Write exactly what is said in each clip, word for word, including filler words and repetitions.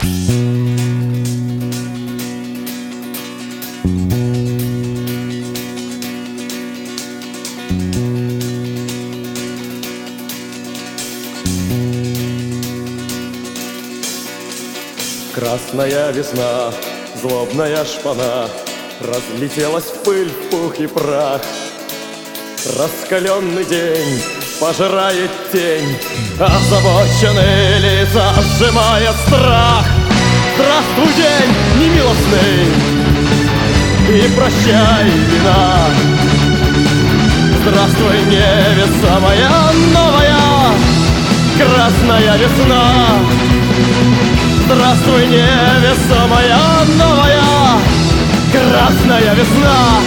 Красная весна, злобная шпана, разлетелась в пыль, в пух и прах. Раскаленный день пожирает тень, озабоченные лица сжимает страх. Здравствуй, день немилостный, и прощай, вина. Здравствуй, невеста моя новая, красная весна. Здравствуй, невеста моя новая, красная весна.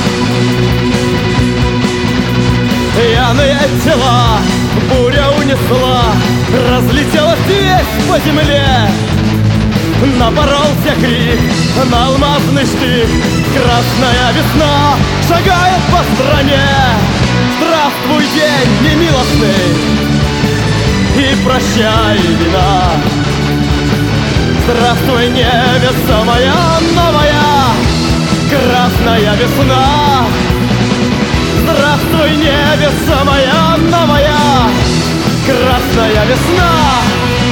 Пьяные тела буря унесла, разлетелась весь по земле. Напоролся крик на алмазный штык, красная весна шагает по стране. Здравствуй, день немилостный, и прощай, вина. Здравствуй, невеста моя новая, красная весна. Здравствуй, невеста моя новая, красная весна.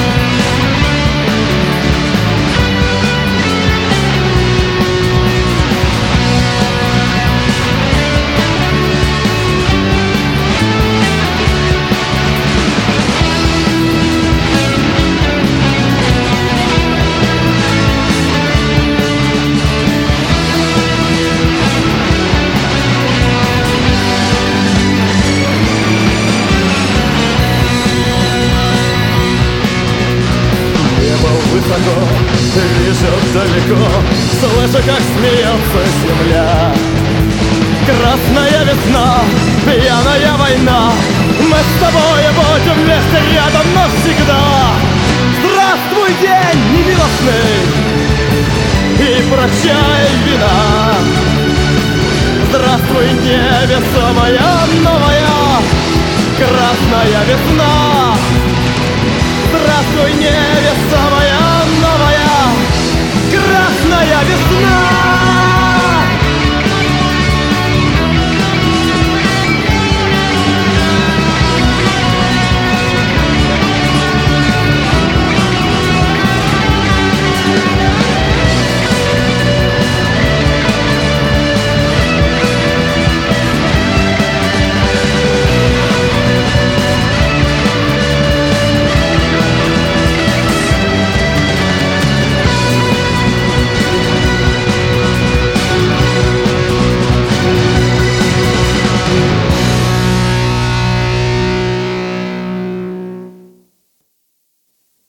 Вижу далеко, слышу, как смеется земля. Красная весна, пьяная война, мы с тобой будем вместе рядом навсегда. Здравствуй, день немилостный, и прощай, вина. Здравствуй, невеста моя новая, красная весна. Здравствуй, невеста моя